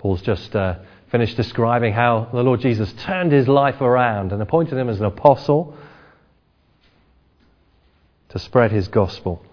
Paul's just finished describing how the Lord Jesus turned his life around and appointed him as an apostle to spread his gospel.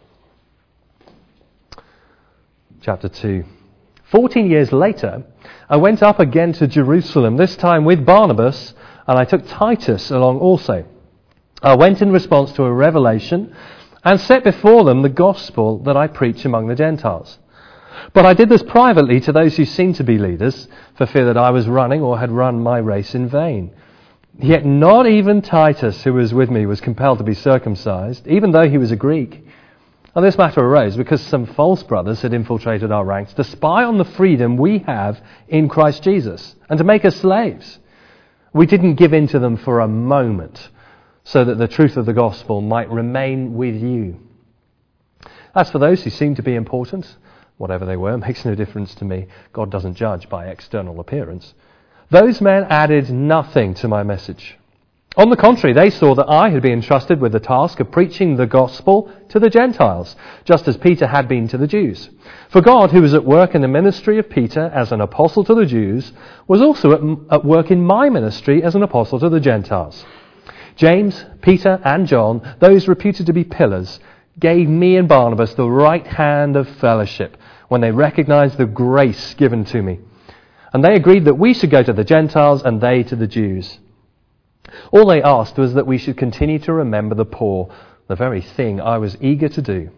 Chapter 2. 14 years later, I went up again to Jerusalem, this time with Barnabas, and I took Titus along also. I went in response to a revelation and set before them the gospel that I preach among the Gentiles. But I did this privately to those who seemed to be leaders, for fear that I was running or had run my race in vain. Yet not even Titus, who was with me, was compelled to be circumcised, even though he was a Greek. And this matter arose because some false brothers had infiltrated our ranks to spy on the freedom we have in Christ Jesus and to make us slaves. We didn't give in to them for a moment so that the truth of the gospel might remain with you. As for those who seemed to be important, whatever they were, makes no difference to me. God doesn't judge by external appearance. Those men added nothing to my message. On the contrary, they saw that I had been entrusted with the task of preaching the gospel to the Gentiles, just as Peter had been to the Jews. For God, who was at work in the ministry of Peter as an apostle to the Jews, was also at work in my ministry as an apostle to the Gentiles. James, Peter, and John, those reputed to be pillars, gave me and Barnabas the right hand of fellowship when they recognized the grace given to me. And they agreed that we should go to the Gentiles and they to the Jews. All they asked was that we should continue to remember the poor, the very thing I was eager to do.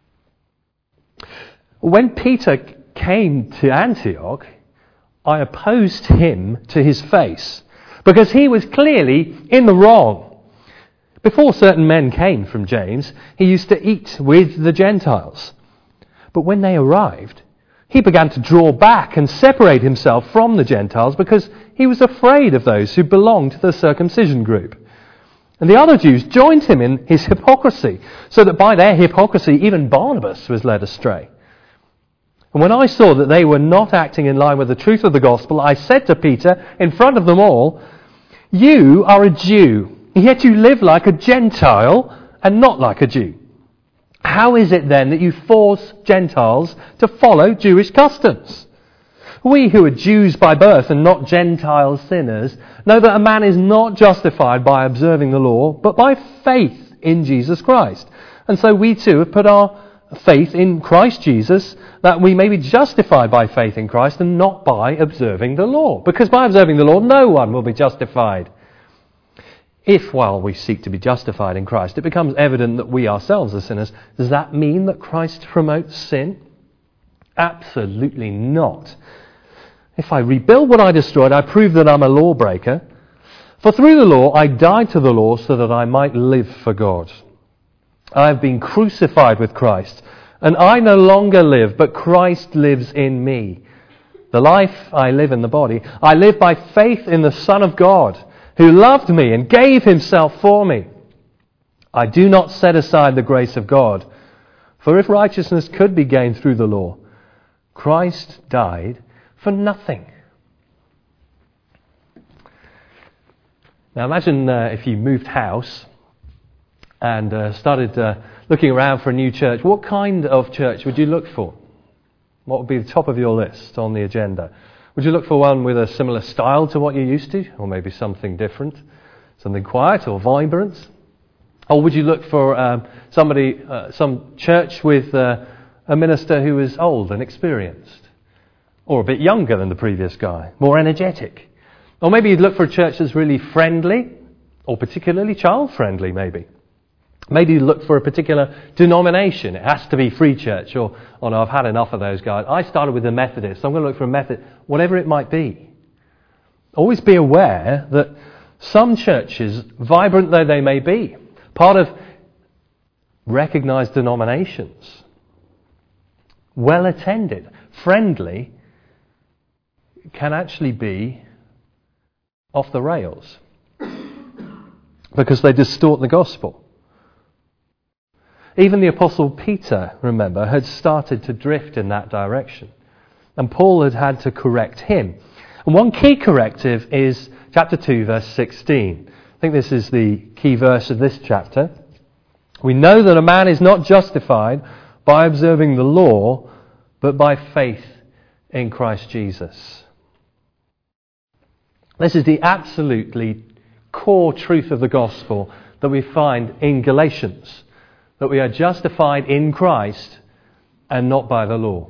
When Peter came to Antioch, I opposed him to his face, because he was clearly in the wrong. Before certain men came from James, he used to eat with the Gentiles. But when they arrived, he began to draw back and separate himself from the Gentiles because he was afraid of those who belonged to the circumcision group. And the other Jews joined him in his hypocrisy, so that by their hypocrisy even Barnabas was led astray. And when I saw that they were not acting in line with the truth of the gospel, I said to Peter in front of them all, "You are a Jew, yet you live like a Gentile and not like a Jew. How is it then that you force Gentiles to follow Jewish customs? We who are Jews by birth and not Gentile sinners know that a man is not justified by observing the law, but by faith in Jesus Christ. And so we too have put our faith in Christ Jesus, that we may be justified by faith in Christ and not by observing the law. Because by observing the law, no one will be justified. If, while we seek to be justified in Christ, it becomes evident that we ourselves are sinners, does that mean that Christ promotes sin? Absolutely not. If I rebuild what I destroyed, I prove that I'm a lawbreaker. For through the law, I died to the law so that I might live for God. I have been crucified with Christ, and I no longer live, but Christ lives in me. The life I live in the body, I live by faith in the Son of God, who loved me and gave himself for me. I do not set aside the grace of God, for if righteousness could be gained through the law, Christ died for nothing." Now imagine if you moved house and started looking around for a new church. What kind of church would you look for? What would be the top of your list on the agenda? Would you look for one with a similar style to what you're used to? Or maybe something different? Something quiet or vibrant? Or would you look for some church with a minister who is old and experienced? Or a bit younger than the previous guy? More energetic? Or maybe you'd look for a church that's really friendly, or particularly child-friendly maybe. Maybe you look for a particular denomination. It has to be Free Church, or, "Oh no, I've had enough of those guys. I started with the Methodists, so I'm going to look for a Methodist," whatever it might be. Always be aware that some churches, vibrant though they may be, part of recognised denominations, well attended, friendly, can actually be off the rails because they distort the gospel. Even the Apostle Peter, remember, had started to drift in that direction. And Paul had had to correct him. And one key corrective is chapter 2, verse 16. I think this is the key verse of this chapter. We know that a man is not justified by observing the law, but by faith in Christ Jesus. This is the absolutely core truth of the gospel that we find in Galatians, that we are justified in Christ and not by the law.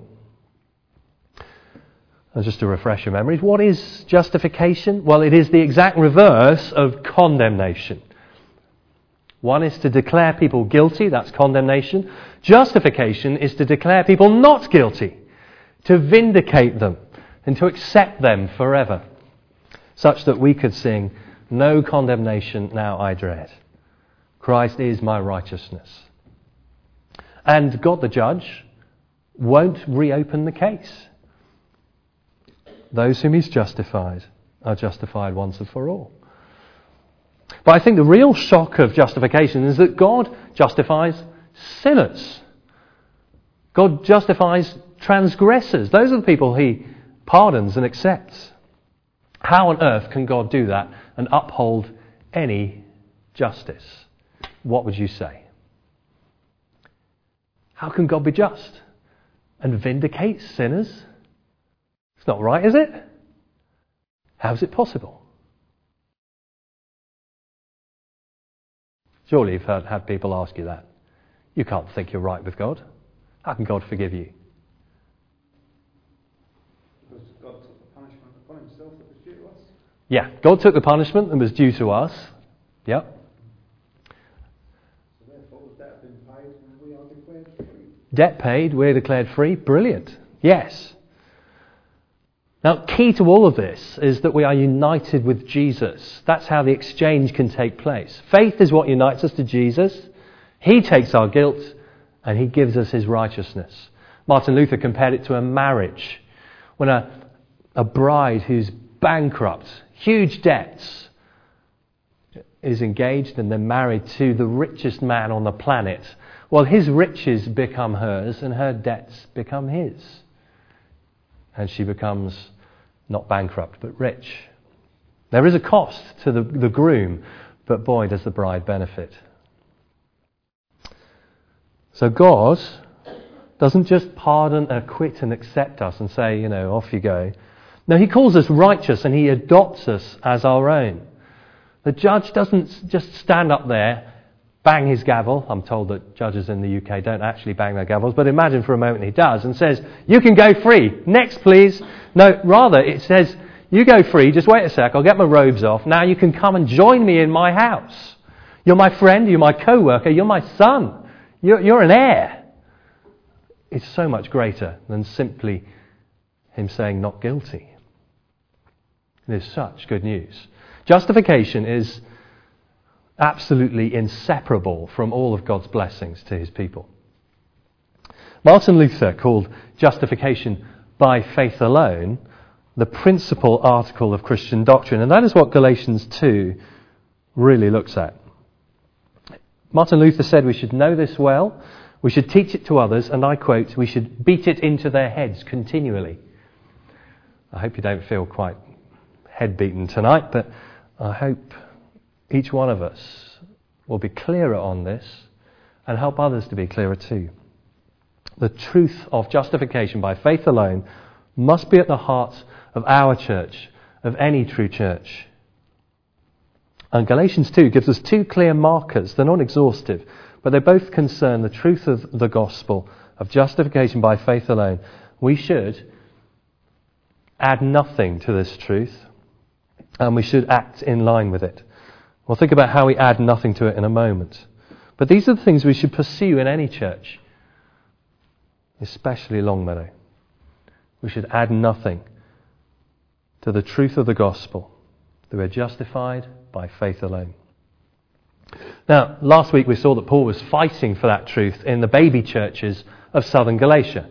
And just to refresh your memories, what is justification? Well, it is the exact reverse of condemnation. One is to declare people guilty, that's condemnation. Justification is to declare people not guilty, to vindicate them and to accept them forever, such that we could sing, "No condemnation now I dread. Christ is my righteousness." And God the judge won't reopen the case. Those whom he's justified are justified once and for all. But I think the real shock of justification is that God justifies sinners. God justifies transgressors. Those are the people he pardons and accepts. How on earth can God do that and uphold any justice? What would you say? How can God be just and vindicate sinners? It's not right, is it? How is it possible? Surely you've had people ask you that. You can't think you're right with God. How can God forgive you? Because God took the punishment upon himself that was due to us. Yeah, God took the punishment that was due to us. Yep. So therefore, the debt has been paid and we are declared free. Debt paid, we're declared free. Brilliant. Yes. Now, key to all of this is that we are united with Jesus. That's how the exchange can take place. Faith is what unites us to Jesus. He takes our guilt and he gives us his righteousness. Martin Luther compared it to a marriage. When a bride who's bankrupt, huge debts, is engaged and then married to the richest man on the planet, well, his riches become hers and her debts become his. And she becomes not bankrupt, but rich. There is a cost to the groom, but boy, does the bride benefit. So God doesn't just pardon, acquit and accept us and say, off you go. No, he calls us righteous and he adopts us as our own. The judge doesn't just stand up there, bang his gavel. I'm told that judges in the UK don't actually bang their gavels, but imagine for a moment he does and says, "You can go free. Next, please." No, rather it says, "You go free. Just wait a sec. I'll get my robes off. Now you can come and join me in my house. You're my friend. You're my co-worker. You're my son. You're an heir." It's so much greater than simply him saying not guilty. It is such good news. Justification is absolutely inseparable from all of God's blessings to his people. Martin Luther called justification by faith alone the principal article of Christian doctrine, and that is what Galatians 2 really looks at. Martin Luther said we should know this well, we should teach it to others, and I quote, we should beat it into their heads continually. I hope you don't feel quite head beaten tonight, but I hope each one of us will be clearer on this and help others to be clearer too. The truth of justification by faith alone must be at the heart of our church, of any true church. And Galatians 2 gives us two clear markers. They're not exhaustive, but they both concern the truth of the gospel of justification by faith alone. We should add nothing to this truth, and we should act in line with it. We'll think about how we add nothing to it in a moment. But these are the things we should pursue in any church, especially Longmeadow. We should add nothing to the truth of the gospel, that we're justified by faith alone. Now, last week we saw that Paul was fighting for that truth in the baby churches of southern Galatia,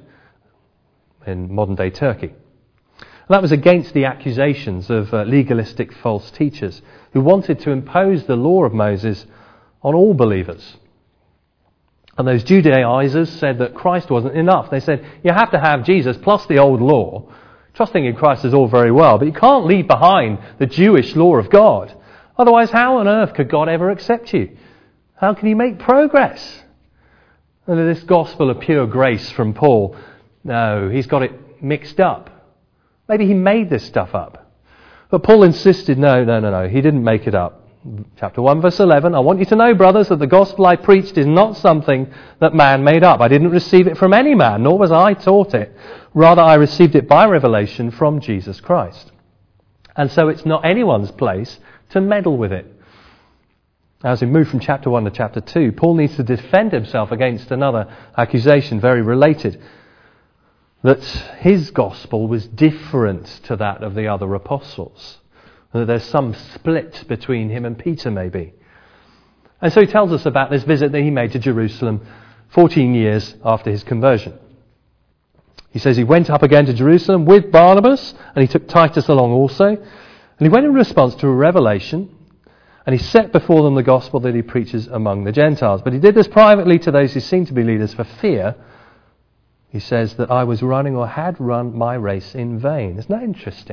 in modern-day Turkey. And that was against the accusations of legalistic false teachers who wanted to impose the law of Moses on all believers. And those Judaizers said that Christ wasn't enough. They said, you have to have Jesus plus the old law. Trusting in Christ is all very well, but you can't leave behind the Jewish law of God. Otherwise, how on earth could God ever accept you? How can you make progress? And this gospel of pure grace from Paul, no, he's got it mixed up. Maybe he made this stuff up. But Paul insisted, no. He didn't make it up. Chapter 1, verse 11, I want you to know, brothers, that the gospel I preached is not something that man made up. I didn't receive it from any man, nor was I taught it. Rather, I received it by revelation from Jesus Christ. And so it's not anyone's place to meddle with it. As we move from chapter 1 to chapter 2, Paul needs to defend himself against another accusation, very related, that his gospel was different to that of the other apostles. That there's some split between him and Peter, maybe. And so he tells us about this visit that he made to Jerusalem 14 years after his conversion. He says he went up again to Jerusalem with Barnabas, and he took Titus along also. And he went in response to a revelation, and he set before them the gospel that he preaches among the Gentiles. But he did this privately to those who seemed to be leaders for fear. He says that I was running or had run my race in vain. Isn't that interesting?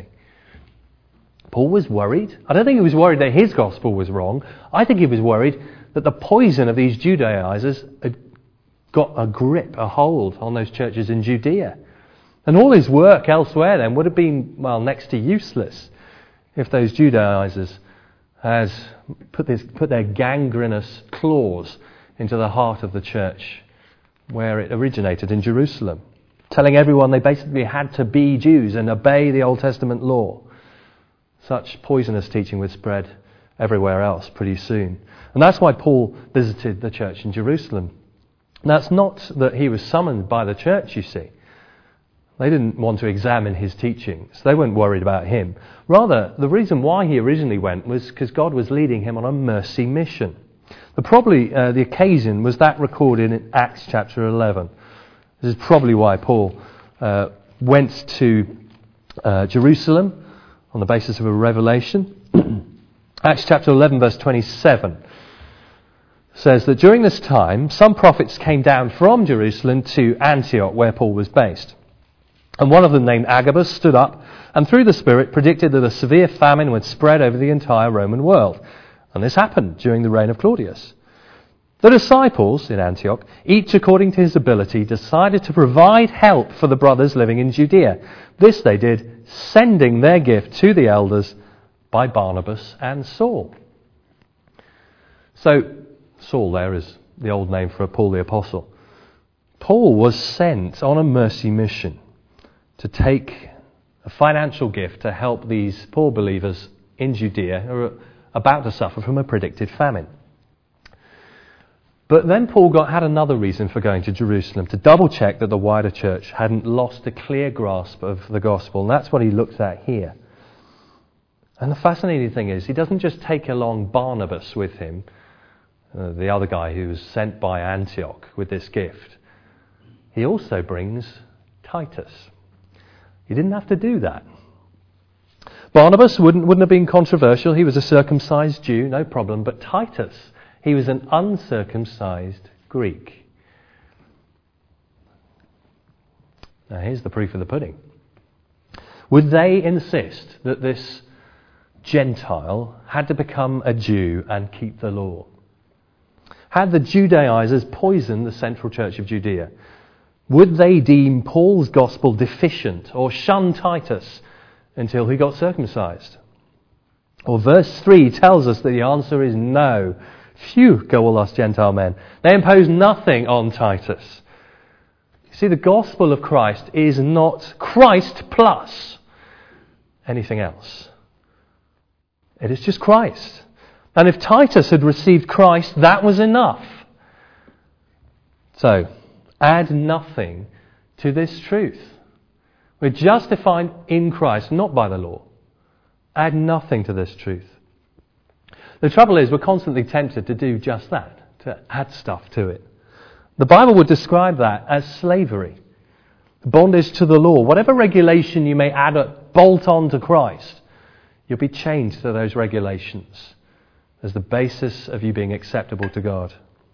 Paul was worried. I don't think he was worried that his gospel was wrong. I think he was worried that the poison of these Judaizers had got a grip, a hold on those churches in Judea. And all his work elsewhere then would have been, next to useless if those Judaizers had put their gangrenous claws into the heart of the church where it originated in Jerusalem, telling everyone they basically had to be Jews and obey the Old Testament law. Such poisonous teaching would spread everywhere else pretty soon. And that's why Paul visited the church in Jerusalem. That's not that he was summoned by the church, you see. They didn't want to examine his teachings. They weren't worried about him. Rather, the reason why he originally went was because God was leading him on a mercy mission. The occasion was that recorded in Acts chapter 11. This is probably why Paul went to Jerusalem on the basis of a revelation. Acts chapter 11 verse 27 says that during this time some prophets came down from Jerusalem to Antioch where Paul was based. And one of them, named Agabus, stood up and through the Spirit predicted that a severe famine would spread over the entire Roman world. And this happened during the reign of Claudius. The disciples in Antioch, each according to his ability, decided to provide help for the brothers living in Judea. This they did, sending their gift to the elders by Barnabas and Saul. So, Saul there is the old name for Paul the Apostle. Paul was sent on a mercy mission to take a financial gift to help these poor believers in Judea who are about to suffer from a predicted famine. But then Paul had another reason for going to Jerusalem, to double check that the wider church hadn't lost a clear grasp of the gospel. And that's what he looks at here. And the fascinating thing is, he doesn't just take along Barnabas with him, the other guy who was sent by Antioch with this gift. He also brings Titus. He didn't have to do that. Barnabas wouldn't have been controversial. He was a circumcised Jew, no problem. But Titus, he was an uncircumcised Greek. Now here's the proof of the pudding. Would they insist that this Gentile had to become a Jew and keep the law? Had the Judaizers poisoned the central church of Judea? Would they deem Paul's gospel deficient or shun Titus until he got circumcised? Well, verse 3 tells us that the answer is no. Phew, go all us Gentile men. They impose nothing on Titus. You see, the gospel of Christ is not Christ plus anything else. It is just Christ. And if Titus had received Christ, that was enough. So, add nothing to this truth. We're justified in Christ, not by the law. Add nothing to this truth. The trouble is, we're constantly tempted to do just that, to add stuff to it. The Bible would describe that as slavery, bondage to the law. Whatever regulation you may bolt on to Christ, you'll be chained to those regulations as the basis of you being acceptable to God.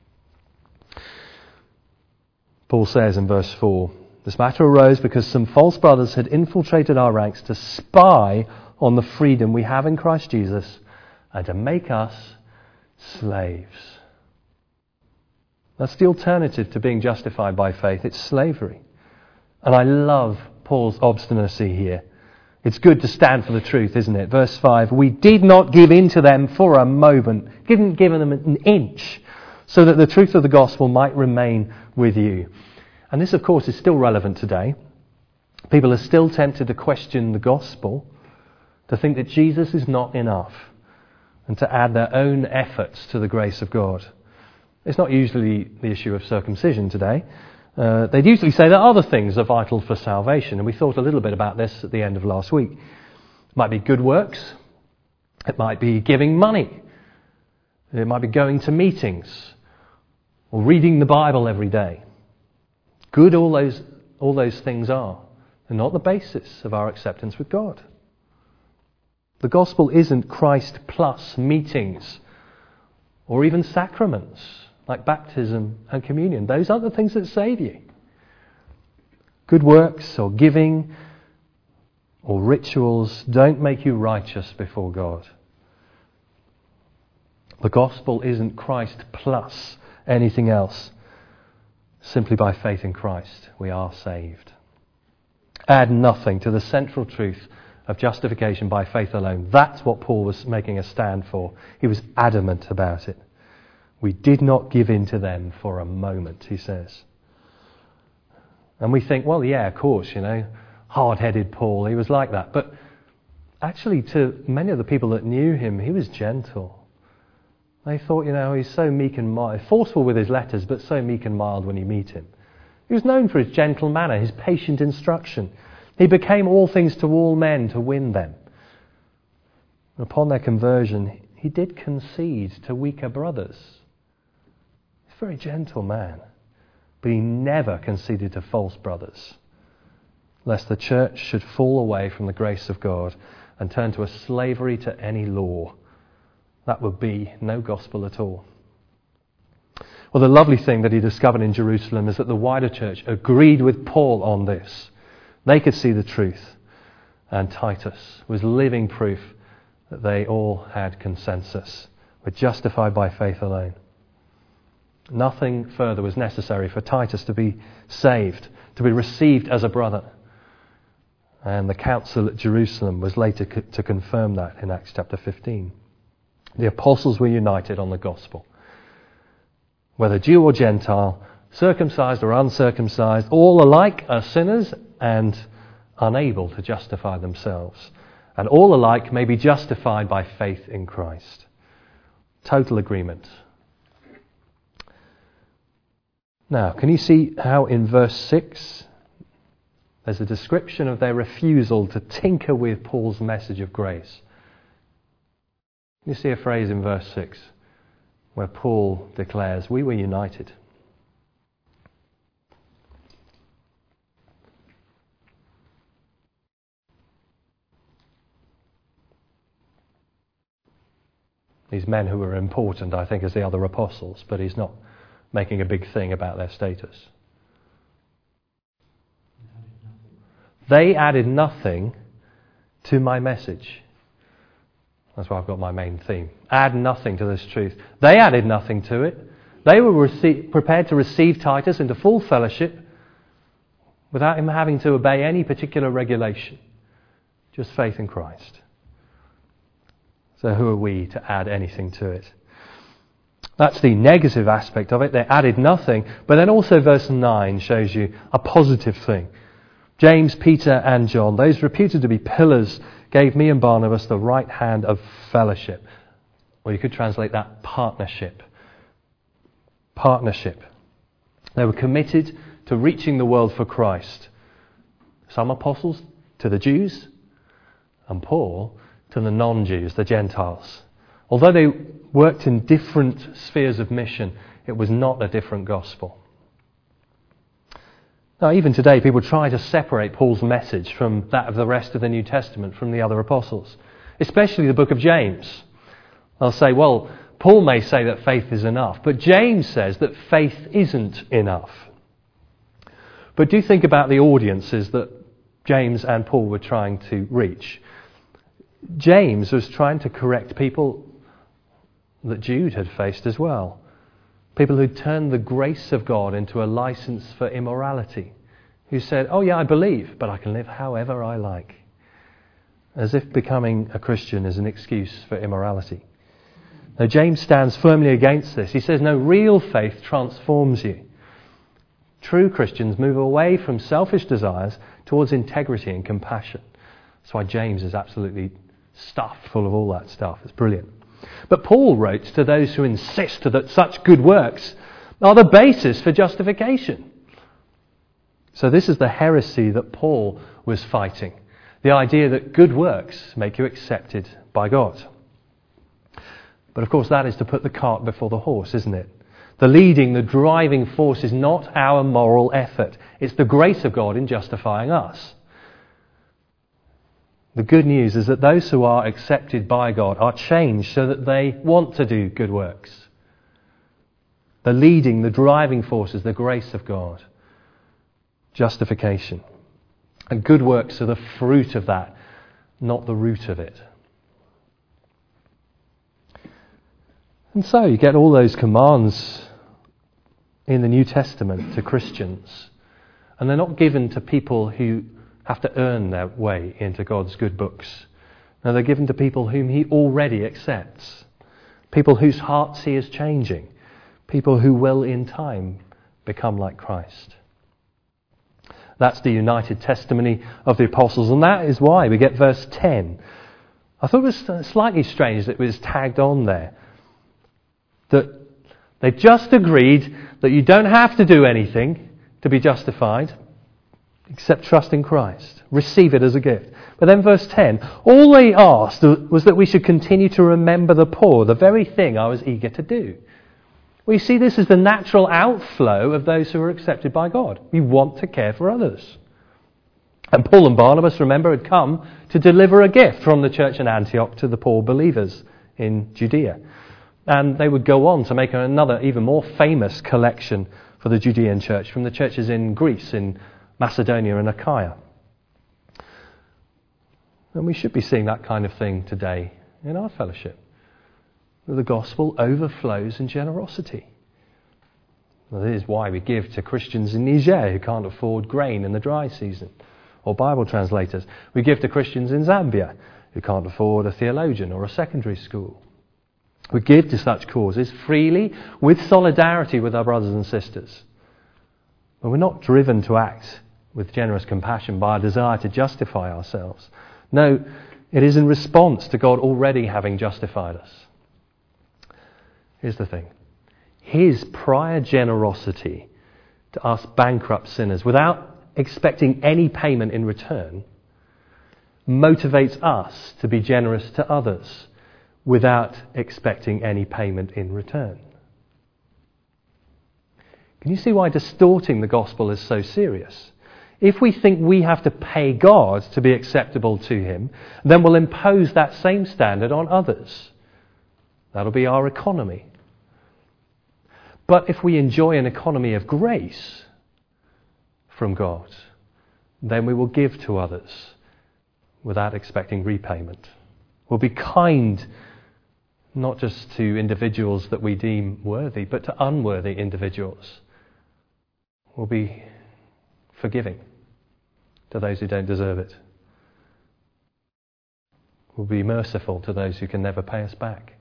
Paul says in verse 4, this matter arose because some false brothers had infiltrated our ranks to spy on the freedom we have in Christ Jesus and to make us slaves. That's the alternative to being justified by faith. It's slavery. And I love Paul's obstinacy here. It's good to stand for the truth, isn't it? Verse 5, we did not give in to them for a moment, didn't give them an inch, so that the truth of the gospel might remain with you. And this, of course, is still relevant today. People are still tempted to question the gospel, to think that Jesus is not enough, and to add their own efforts to the grace of God. It's not usually the issue of circumcision today. They'd usually say that other things are vital for salvation, and we thought a little bit about this at the end of last week. It might be good works. It might be giving money. It might be going to meetings or reading the Bible every day. Good all those things are. They're not the basis of our acceptance with God. The gospel isn't Christ plus meetings or even sacraments like baptism and communion. Those aren't the things that save you. Good works or giving or rituals don't make you righteous before God. The gospel isn't Christ plus anything else. Simply by faith in Christ, we are saved. Add nothing to the central truth of justification by faith alone. That's what Paul was making a stand for. He was adamant about it. We did not give in to them for a moment, he says. And we think, well, yeah, of course, hard-headed Paul, he was like that. But actually, to many of the people that knew him, he was gentle. They thought, he's so meek and mild, forceful with his letters, but so meek and mild when you meet him. He was known for his gentle manner, his patient instruction. He became all things to all men to win them. Upon their conversion, he did concede to weaker brothers. He's a very gentle man, but he never conceded to false brothers, lest the church should fall away from the grace of God and turn to a slavery to any law. That would be no gospel at all. Well, the lovely thing that he discovered in Jerusalem is that the wider church agreed with Paul on this. They could see the truth, and Titus was living proof that they all had consensus, were justified by faith alone. Nothing further was necessary for Titus to be saved, to be received as a brother. And the council at Jerusalem was later to confirm that in Acts chapter 15. The apostles were united on the gospel. Whether Jew or Gentile, circumcised or uncircumcised, all alike are sinners and unable to justify themselves. And all alike may be justified by faith in Christ. Total agreement. Now, can you see how in verse 6 there's a description of their refusal to tinker with Paul's message of grace? You see a phrase in verse 6 where Paul declares, we were united. These men who were important, I think, as the other apostles, but he's not making a big thing about their status. They added nothing to my message. That's why I've got my main theme. Add nothing to this truth. They added nothing to it. They were prepared to receive Titus into full fellowship without him having to obey any particular regulation. Just faith in Christ. So who are we to add anything to it? That's the negative aspect of it. They added nothing. But then also verse 9 shows you a positive thing. James, Peter and John, those reputed to be pillars, gave me and Barnabas the right hand of fellowship. Or you could translate that partnership. Partnership. They were committed to reaching the world for Christ. Some apostles to the Jews, and Paul to the non-Jews, the Gentiles. Although they worked in different spheres of mission, it was not a different gospel. Now, even today, people try to separate Paul's message from that of the rest of the New Testament, from the other apostles, especially the book of James. They'll say, well, Paul may say that faith is enough, but James says that faith isn't enough. But do think about the audiences that James and Paul were trying to reach. James was trying to correct people that Jude had faced as well. People who turned the grace of God into a license for immorality. Who said, oh yeah, I believe, but I can live however I like. as if becoming a Christian is an excuse for immorality. Now, James stands firmly against this. He says, no, real faith transforms you. True Christians move away from selfish desires towards integrity and compassion. That's why James is absolutely stuffed full of all that stuff. It's brilliant. But Paul wrote to those who insist that such good works are the basis for justification. So this is the heresy that Paul was fighting. The idea that good works make you accepted by God. But of course that is to put the cart before the horse, isn't it? The leading, the driving force is not our moral effort. It's the grace of God in justifying us. The good news is that those who are accepted by God are changed so that they want to do good works. The leading, the driving force is the grace of God. Justification. And good works are the fruit of that, not the root of it. And so you get all those commands in the New Testament to Christians. And they're not given to people who have to earn their way into God's good books. No, they're given to people whom He already accepts. People whose hearts He is changing. People who will in time become like Christ. That's the united testimony of the apostles, and that is why we get verse 10. I thought it was slightly strange that it was tagged on there. That they just agreed that you don't have to do anything to be justified except trust in Christ. Receive it as a gift. But then verse 10, all they asked was that we should continue to remember the poor, the very thing I was eager to do. We see this as the natural outflow of those who are accepted by God. We want to care for others. And Paul and Barnabas, remember, had come to deliver a gift from the church in Antioch to the poor believers in Judea. And they would go on to make another, even more famous collection for the Judean church from the churches in Greece, in Macedonia and Achaia. And we should be seeing that kind of thing today in our fellowship. The gospel overflows in generosity. Well, this is why we give to Christians in Niger who can't afford grain in the dry season, or Bible translators. We give to Christians in Zambia who can't afford a theologian or a secondary school. We give to such causes freely with solidarity with our brothers and sisters. But we're not driven to act with generous compassion by a desire to justify ourselves. No, it is in response to God already having justified us. Here's the thing. His prior generosity to us bankrupt sinners without expecting any payment in return motivates us to be generous to others without expecting any payment in return. Can you see why distorting the gospel is so serious? If we think we have to pay God to be acceptable to Him, then we'll impose that same standard on others. That'll be our economy. But if we enjoy an economy of grace from God, then we will give to others without expecting repayment. We'll be kind not just to individuals that we deem worthy, but to unworthy individuals. We'll be forgiving to those who don't deserve it. We'll be merciful to those who can never pay us back.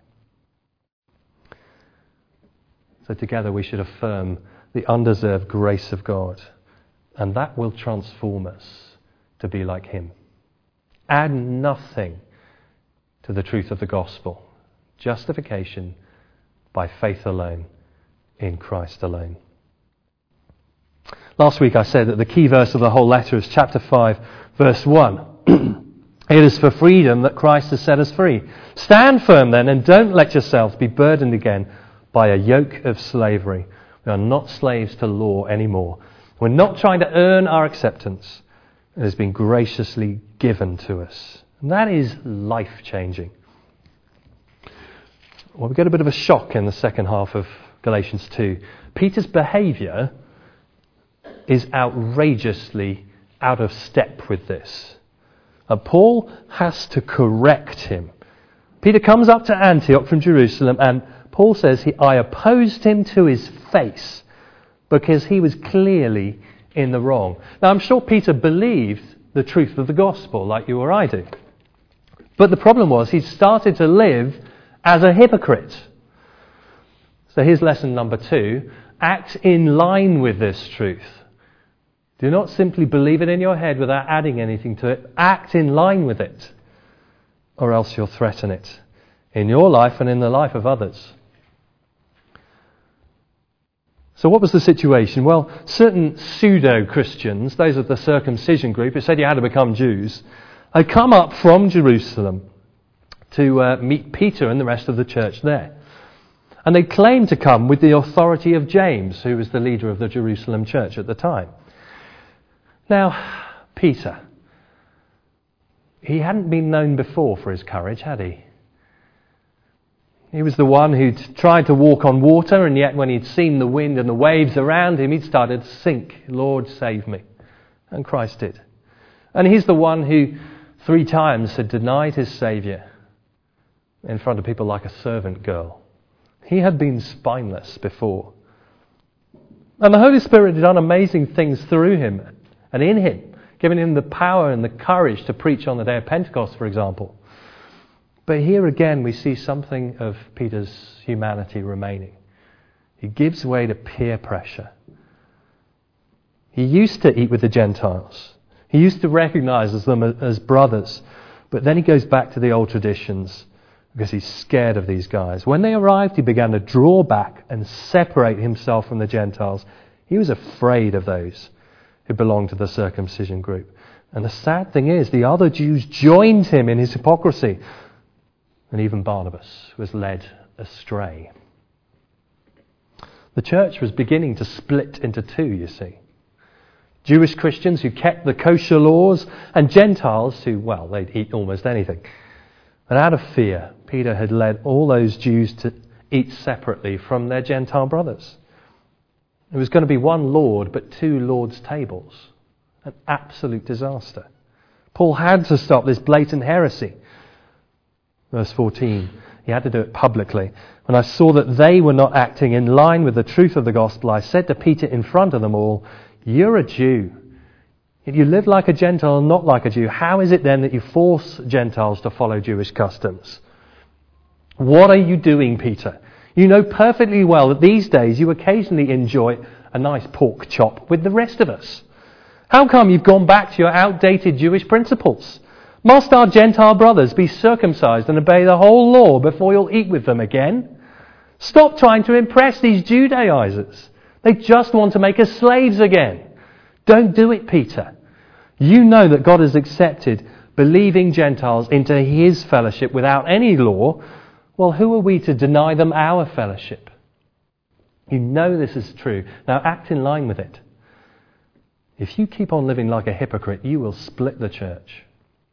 So together we should affirm the undeserved grace of God, and that will transform us to be like Him. Add nothing to the truth of the gospel. Justification by faith alone, in Christ alone. Last week I said that the key verse of the whole letter is chapter 5, verse 1. It is for freedom that Christ has set us free. Stand firm then, and don't let yourselves be burdened again by a yoke of slavery. We are not slaves to law anymore. We're not trying to earn our acceptance. It has been graciously given to us. And that is life-changing. Well, we get a bit of a shock in the second half of Galatians 2. Peter's behaviour is outrageously out of step with this. And Paul has to correct him. Peter comes up to Antioch from Jerusalem, and Paul says, I opposed him to his face because he was clearly in the wrong. Now, I'm sure Peter believed the truth of the gospel like you or I do. But the problem was he'd started to live as a hypocrite. So here's lesson number 2. Act in line with this truth. Do not simply believe it in your head without adding anything to it. Act in line with it, or else you'll threaten it in your life and in the life of others. So what was the situation? Well, certain pseudo-Christians, those of the circumcision group who said you had to become Jews, had come up from Jerusalem to meet Peter and the rest of the church there. And they claimed to come with the authority of James, who was the leader of the Jerusalem church at the time. Now, Peter, he hadn't been known before for his courage, had he? He was the one who'd tried to walk on water, and yet when he'd seen the wind and the waves around him, he'd started to sink. Lord, save me. And Christ did. And he's the one who 3 times had denied his Saviour in front of people like a servant girl. He had been spineless before. And the Holy Spirit had done amazing things through him and in him, giving him the power and the courage to preach on the day of Pentecost, for example. But here again we see something of Peter's humanity remaining. He gives way to peer pressure. He used to eat with the Gentiles. He used to recognize them as brothers. But then he goes back to the old traditions because he's scared of these guys. When they arrived, he began to draw back and separate himself from the Gentiles. He was afraid of those who belonged to the circumcision group. And the sad thing is, the other Jews joined him in his hypocrisy. And even Barnabas was led astray. The church was beginning to split into 2, you see. Jewish Christians who kept the kosher laws, and Gentiles who, well, they'd eat almost anything. And out of fear, Peter had led all those Jews to eat separately from their Gentile brothers. It was going to be one Lord, but 2 Lord's tables. An absolute disaster. Paul had to stop this blatant heresy. Verse 14, he had to do it publicly. When I saw that they were not acting in line with the truth of the gospel, I said to Peter in front of them all, "You're a Jew. If you live like a Gentile and not like a Jew, how is it then that you force Gentiles to follow Jewish customs? What are you doing, Peter? You know perfectly well that these days you occasionally enjoy a nice pork chop with the rest of us. How come you've gone back to your outdated Jewish principles? Must our Gentile brothers be circumcised and obey the whole law before you'll eat with them again? Stop trying to impress these Judaizers. They just want to make us slaves again. Don't do it, Peter. You know that God has accepted believing Gentiles into his fellowship without any law. Well, who are we to deny them our fellowship? You know this is true. Now act in line with it. If you keep on living like a hypocrite, you will split the church.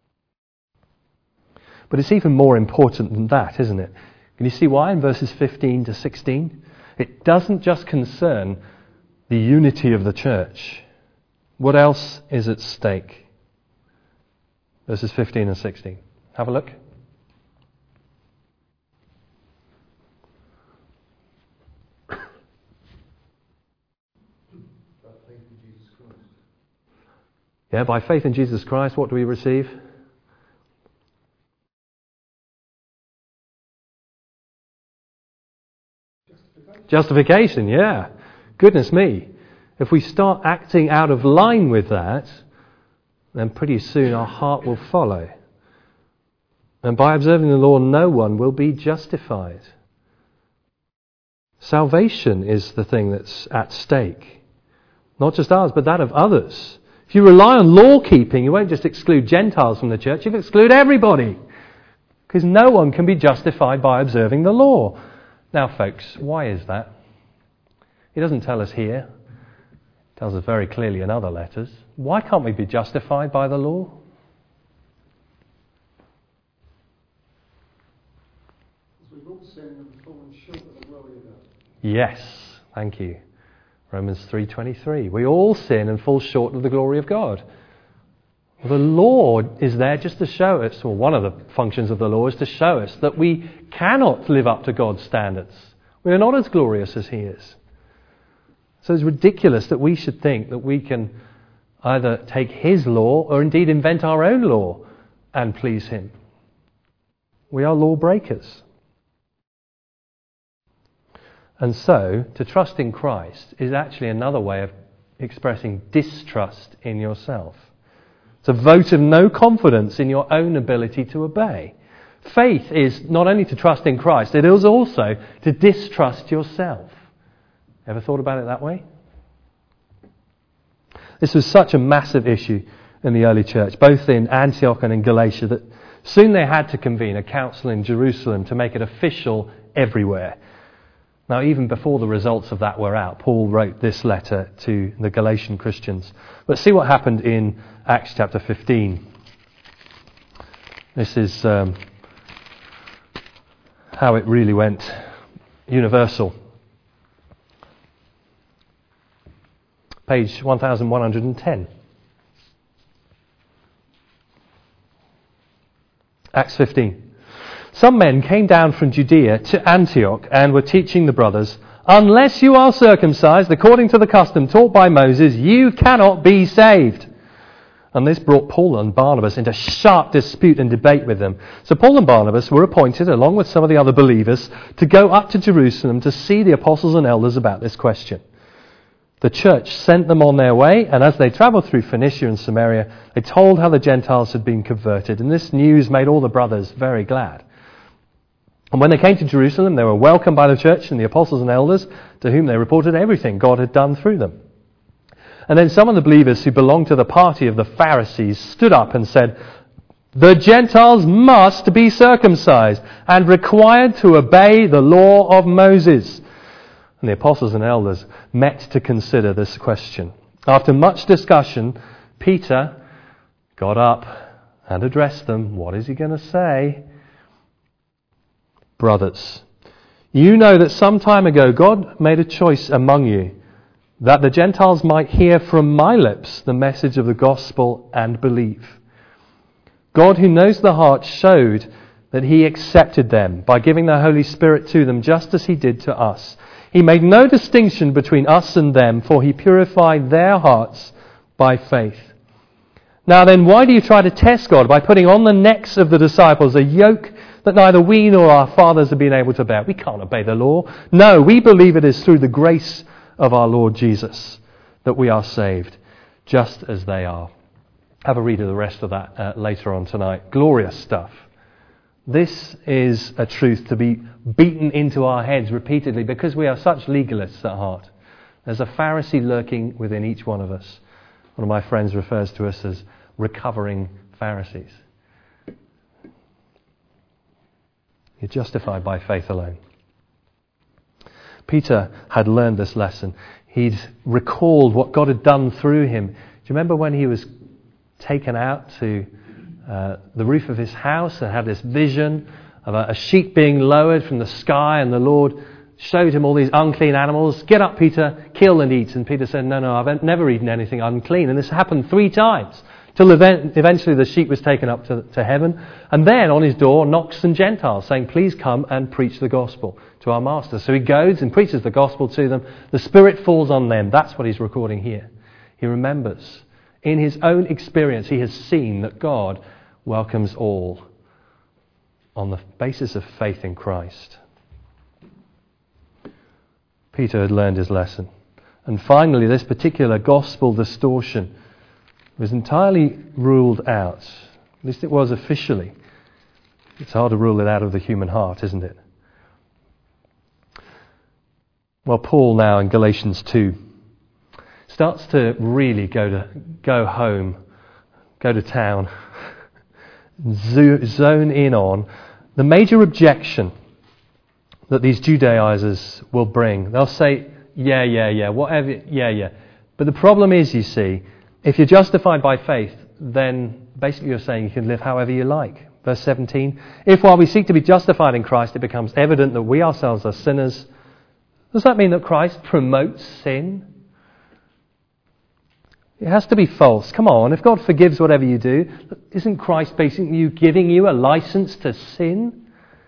But it's even more important than that, isn't it? Can you see why in verses 15 to 16? It doesn't just concern the unity of the church. What else is at stake? Verses 15 and 16. Have a look. Yeah, by faith in Jesus Christ, what do we receive? Justification, yeah. Goodness me. If we start acting out of line with that, then pretty soon our heart will follow. And by observing the law, no one will be justified. Salvation is the thing that's at stake. Not just ours, but that of others. If you rely on law keeping, you won't just exclude Gentiles from the church, you'll exclude everybody. Because no one can be justified by observing the law. Now, folks, why is that? He doesn't tell us here. He tells us very clearly in other letters. Why can't we be justified by the law? Because we've all sinned and fallen short of the glory of God. Yes, thank you. Romans 3:23. We all sin and fall short of the glory of God. Well, the law is there just to show us, or one of the functions of the law is to show us that we cannot live up to God's standards. We are not as glorious as he is. So it's ridiculous that we should think that we can either take his law or indeed invent our own law and please him. We are lawbreakers. And so, to trust in Christ is actually another way of expressing distrust in yourself. It's a vote of no confidence in your own ability to obey. Faith is not only to trust in Christ, it is also to distrust yourself. Ever thought about it that way? This was such a massive issue in the early church, both in Antioch and in Galatia, that soon they had to convene a council in Jerusalem to make it official everywhere. Now, even before the results of that were out, Paul wrote this letter to the Galatian Christians. But see what happened in Acts chapter 15. This is how it really went universal. Page 1110. Acts 15. Some men came down from Judea to Antioch and were teaching the brothers, "Unless you are circumcised according to the custom taught by Moses, you cannot be saved." And this brought Paul and Barnabas into sharp dispute and debate with them. So Paul and Barnabas were appointed, along with some of the other believers, to go up to Jerusalem to see the apostles and elders about this question. The church sent them on their way, and as they travelled through Phoenicia and Samaria, they told how the Gentiles had been converted. And this news made all the brothers very glad. And when they came to Jerusalem, they were welcomed by the church and the apostles and elders, to whom they reported everything God had done through them. And then some of the believers who belonged to the party of the Pharisees stood up and said, "The Gentiles must be circumcised and required to obey the law of Moses." And the apostles and elders met to consider this question. After much discussion, Peter got up and addressed them. What is he going to say? "Brothers, you know that some time ago God made a choice among you that the Gentiles might hear from my lips the message of the gospel and believe. God, who knows the heart, showed that he accepted them by giving the Holy Spirit to them just as he did to us. He made no distinction between us and them, for he purified their hearts by faith. Now then, why do you try to test God by putting on the necks of the disciples a yoke that neither we nor our fathers have been able to bear?" We can't obey the law. No, we believe it is through the grace of our Lord Jesus that we are saved, just as they are. Have a read of the rest of that later on tonight. Glorious stuff. This is a truth to be beaten into our heads repeatedly because we are such legalists at heart. There's a Pharisee lurking within each one of us. One of my friends refers to us as recovering Pharisees. You're justified by faith alone. Peter had learned this lesson. He'd recalled what God had done through him. Do you remember when he was taken out to the roof of his house and had this vision of a sheep being lowered from the sky, and the Lord showed him all these unclean animals? "Get up, Peter, kill and eat." And Peter said, no, I've never eaten anything unclean. And this happened 3 times, till eventually the sheep was taken up to heaven. And then on his door knocks some Gentiles, saying, "Please come and preach the gospel to our master." So he goes and preaches the gospel to them. The Spirit falls on them. That's what he's recording here. He remembers. In his own experience, he has seen that God welcomes all on the basis of faith in Christ. Peter had learned his lesson. And finally, this particular gospel distortion was entirely ruled out. At least it was officially. It's hard to rule it out of the human heart, isn't it? Well, Paul now in Galatians 2 starts to really go home, go to town, zone in on the major objection that these Judaizers will bring. They'll say, whatever, But the problem is, you see, if you're justified by faith, then basically you're saying you can live however you like. Verse 17, "If while we seek to be justified in Christ, it becomes evident that we ourselves are sinners," does that mean that Christ promotes sin? It has to be false. Come on, if God forgives whatever you do, isn't Christ basically giving you a license to sin?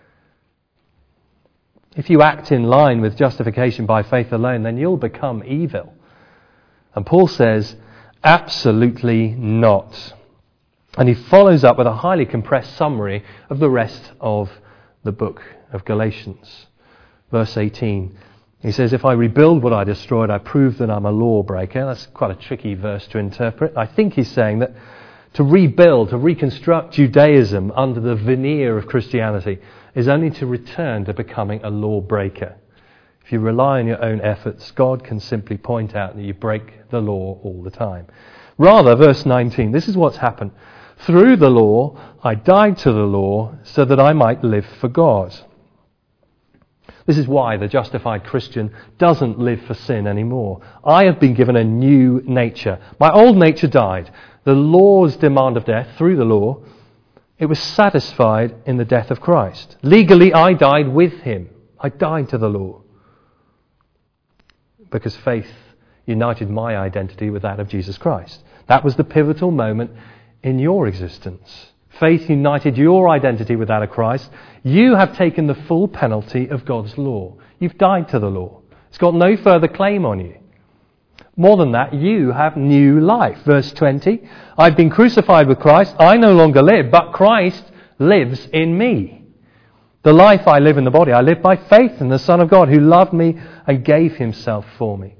If you act in line with justification by faith alone, then you'll become evil. And Paul says, absolutely not. And he follows up with a highly compressed summary of the rest of the book of Galatians. Verse 18, he says, if I rebuild what I destroyed, I prove that I'm a lawbreaker. That's quite a tricky verse to interpret. I think he's saying that to rebuild, to reconstruct Judaism under the veneer of Christianity is only to return to becoming a lawbreaker. If you rely on your own efforts, God can simply point out that you break the law all the time. Rather, verse 19, this is what's happened. Through the law, I died to the law so that I might live for God. This is why the justified Christian doesn't live for sin anymore. I have been given a new nature. My old nature died. The law's demand of death, through the law, it was satisfied in the death of Christ. Legally, I died with him. I died to the law. Because faith united my identity with that of Jesus Christ. That was the pivotal moment in your existence. Faith united your identity with that of Christ. You have taken the full penalty of God's law. You've died to the law. It's got no further claim on you. More than that, you have new life. Verse 20, I've been crucified with Christ. I no longer live, but Christ lives in me. The life I live in the body, I live by faith in the Son of God who loved me and gave himself for me.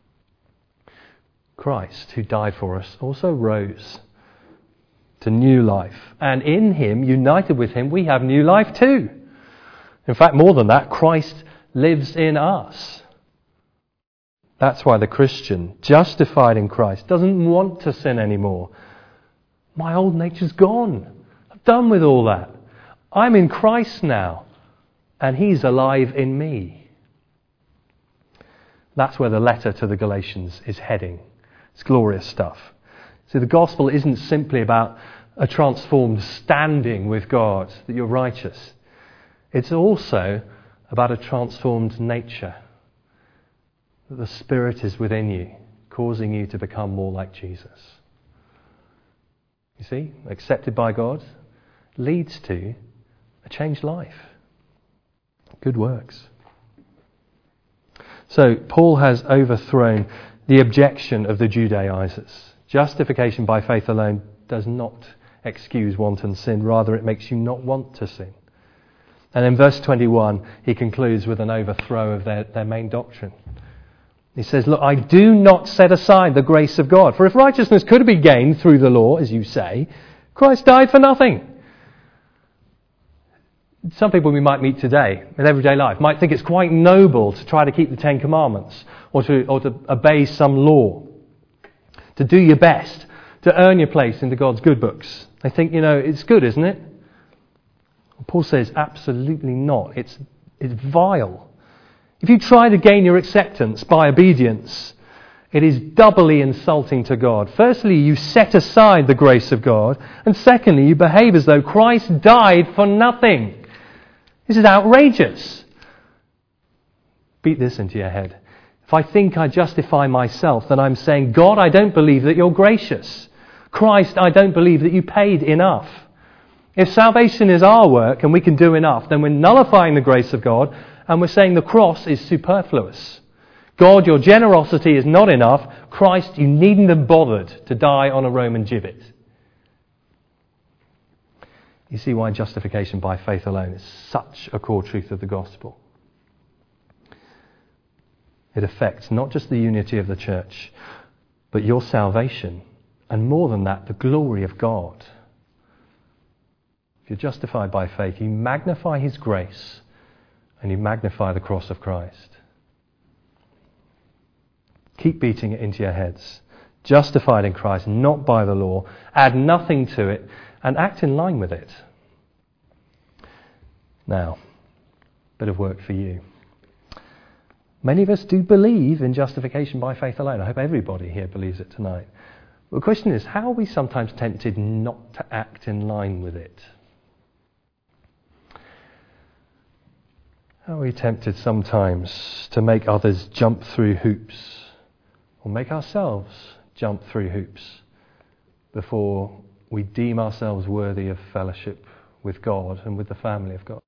Christ, who died for us, also rose to new life. And in him, united with him, we have new life too. In fact, more than that, Christ lives in us. That's why the Christian, justified in Christ, doesn't want to sin anymore. My old nature's gone. I'm done with all that. I'm in Christ now, and he's alive in me. That's where the letter to the Galatians is heading. It's glorious stuff. See, the gospel isn't simply about a transformed standing with God, that you're righteous. It's also about a transformed nature, that the Spirit is within you, causing you to become more like Jesus. You see, accepted by God leads to a changed life. Good works. So, Paul has overthrown the objection of the Judaizers. Justification by faith alone does not excuse wanton sin. Rather, it makes you not want to sin. And in verse 21, he concludes with an overthrow of their main doctrine. He says, look, I do not set aside the grace of God. For if righteousness could be gained through the law, as you say, Christ died for nothing. Some people we might meet today in everyday life might think it's quite noble to try to keep the Ten Commandments or to obey some law, to do your best, to earn your place into God's good books. They think, it's good, isn't it? Paul says, absolutely not. It's vile. If you try to gain your acceptance by obedience, it is doubly insulting to God. Firstly, you set aside the grace of God, and secondly, you behave as though Christ died for nothing. This is outrageous. Beat this into your head. If I think I justify myself, then I'm saying, God, I don't believe that you're gracious. Christ, I don't believe that you paid enough. If salvation is our work and we can do enough, then we're nullifying the grace of God and we're saying the cross is superfluous. God, your generosity is not enough. Christ, you needn't have bothered to die on a Roman gibbet. You see why justification by faith alone is such a core truth of the gospel. It affects not just the unity of the church, but your salvation, and more than that, the glory of God. If you're justified by faith, you magnify his grace and you magnify the cross of Christ. Keep beating it into your heads. Justified in Christ, not by the law. Add nothing to it and act in line with it. Now, bit of work for you. Many of us do believe in justification by faith alone. I hope everybody here believes it tonight. But the question is, how are we sometimes tempted not to act in line with it? How are we tempted sometimes to make others jump through hoops, or make ourselves jump through hoops before we deem ourselves worthy of fellowship with God and with the family of God?